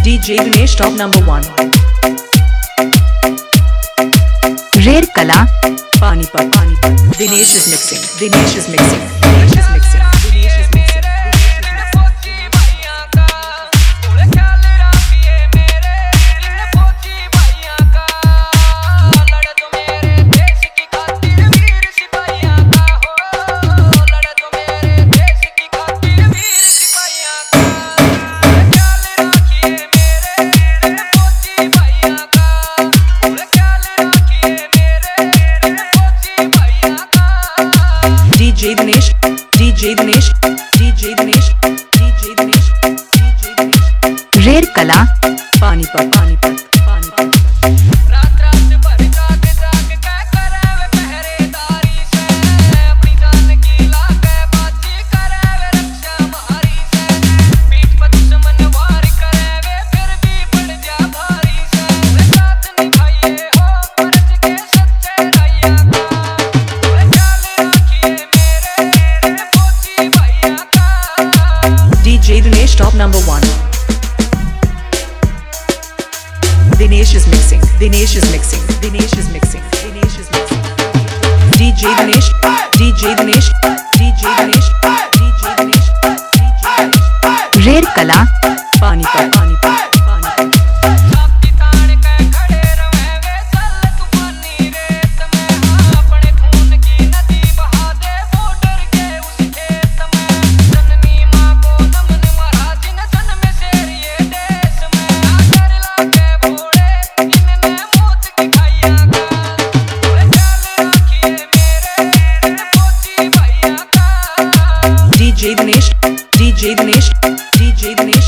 DJ Dinesh top number 1 रेर कला Panipat Dinesh is mixing Dinesh is mixing Dinesh is mixing Dinesh is mixing DJ Dinesh DJ Dinesh DJ Dinesh DJ Dinesh DJ Dinesh रेर कला Panipat रात रात भर जाग जाग के करे वे पहरेदारी से अपनी जान की लागे बाजी करे वे रक्षा मारी से पीठ पर दुश्मन वार करे वे फिर भी पड़ जा भारी से वे साथ निभाइए हो फर्ज के सच्चे भैया का वे ख्याल रखिए मेरे फौजी भैया का DJ Dinesh top number 1 Dinesh is mixing Dinesh is mixing Dinesh is mixing Dinesh is mixing DJ Dinesh DJ Dinesh DJ Dinesh DJ Dinesh DJ Dinesh रेर कला Panipat छाती तान के खड़े रहे वे चल तूफानी रेत में अपने खून की नदी बहा दे बॉर्डर के उस खेत में जननी माँ को नमन महाराज ने जन्म शेर ये देश में आकर लाके भोले इनने मौत की खाइया का वे ख्याल रखिए मेरे फौजी भैया का DJ Dinesh DJ Dinesh DJ Dinesh